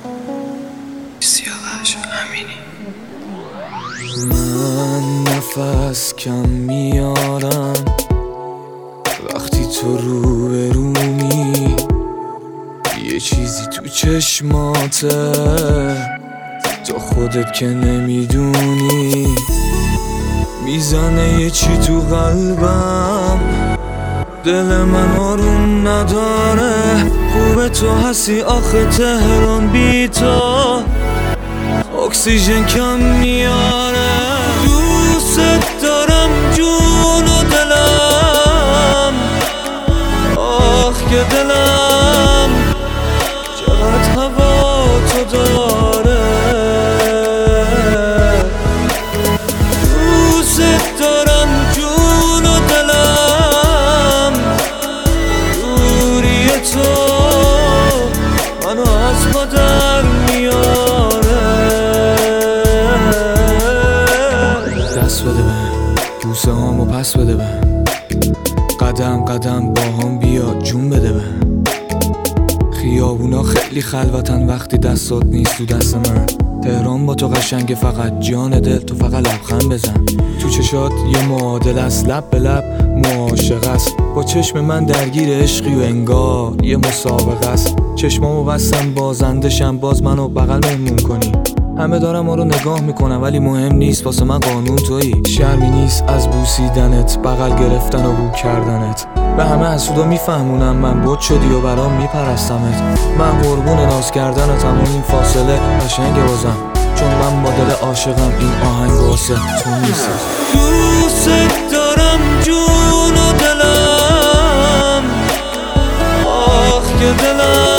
سیاوش امینی. من نفس کم میارم وقتی تو روبرومی، یه چیزی تو چشماته تو خودت که نمیدونی، میزنه یه چی تو قلبم، دل من آروم نداره. خوبه تو هستی آخه تهران بی تو اکسیژن کم میاره. دوست دارم جون و دلم، آخ که دلم چقدر هوا تو داره. دوست دارم جون و دلم، دوری تو منو از ما در میاره. دست بده بهم، بوسه هامو پس بده بهم، قدم قدم با هم بیا جون بده بهم. خیابونا خیلی خلوتن وقتی دستات نیست تو دست من. تهران با تو قشنگه فقط جان دل، تو فقط لبخند بزن. تو چشات یه معادل است، لب به لب معاشق است. با چشم من درگیر عشقی و انگار یه مسابقه است. چشمامو بستم بازندشم، باز منو بغل مهمون کنی. همه دارم ما رو نگاه میکنم ولی مهم نیست، واسه من قانون تویی. شرمی نیست از بوسیدنت، بغل گرفتن و بو کردنت. به همه حسودا میفهمونم من بت شدی و برام میپرستمت. من قربون ناز کردنتم و این فاصله قشنگه بازم، چون من با دل عاشقم این آهنگ واسه تو نیست. دوست دارم جون و دلم، آخ که دلم